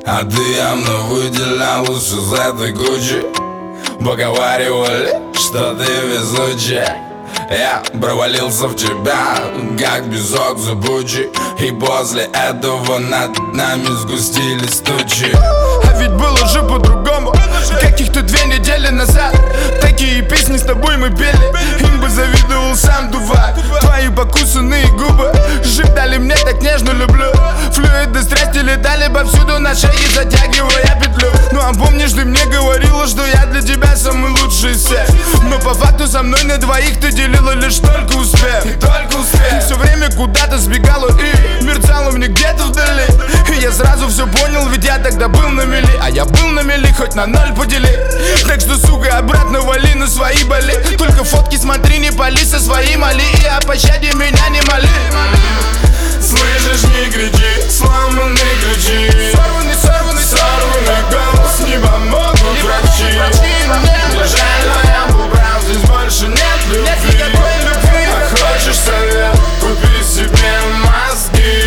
А ты явно выделялась из этой кучи. Поговаривали, что ты везучая. Я провалился в тебя, как песок зыбучий. И после этого над нами сгустились тучи. А ведь было же по-другому. Каких-то 2 недели назад такие песни с тобой мы пели. Им бы завидовал сам Дувак. Твои покусанные губы шептали мне так нежно люблю. Флюиды страсти летали повсюду на шее, затягивая петлю. Ну а помнишь, ты мне говорила, что я для тебя самый лучший из всех. Но по факту со мной на двоих ты делила лишь только успех. И все время куда-то сбегала и мерцала мне где-то вдали. И я сразу все понял, ведь я тогда был на мели. А я был на мели, хоть на 0 подели. Так что, сука, обратно вали на свои боли. Только фотки смотри, не пали со своей моли. И о пощаде меня не моли. Слышишь, не кричи, сломанные ключи. Сорванный голос, не помогут врачи. Мне жаль, но я был прав, здесь больше нет любви. А хочешь совет? Купи себе мозги.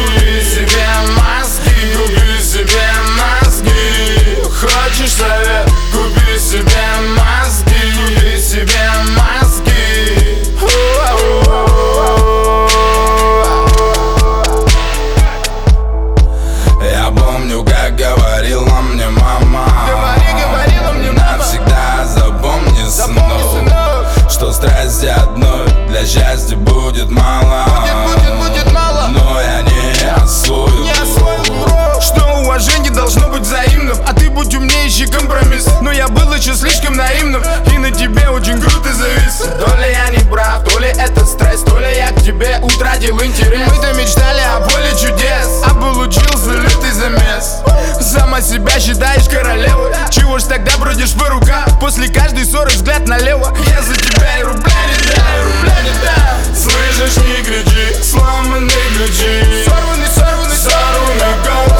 Купи себе мозги. Хочешь совет? Купи себе мозги. Купи себе мозги. Я помню, как говорила мне мама. Навсегда запомни, сынок, что страсти одной для счастья будет мало. Но я не освою, что уважение должно быть взаимным. А ты будь умнее, ищи компромисс. Но я был еще слишком наивным, и на тебе очень круто завис. То ли я не прав, то ли это стресс, то ли я к тебе утратил интерес. Мы-то мечтали о поле чудес, а получился лютый замес. Сама себя считаешь королевой, чего ж тогда бродишь по рукам? После каждой ссоры взгляд налево. Я за тебя и рубля не дам. Слышишь, не кричи, сломанные ключи. Сорванный голос.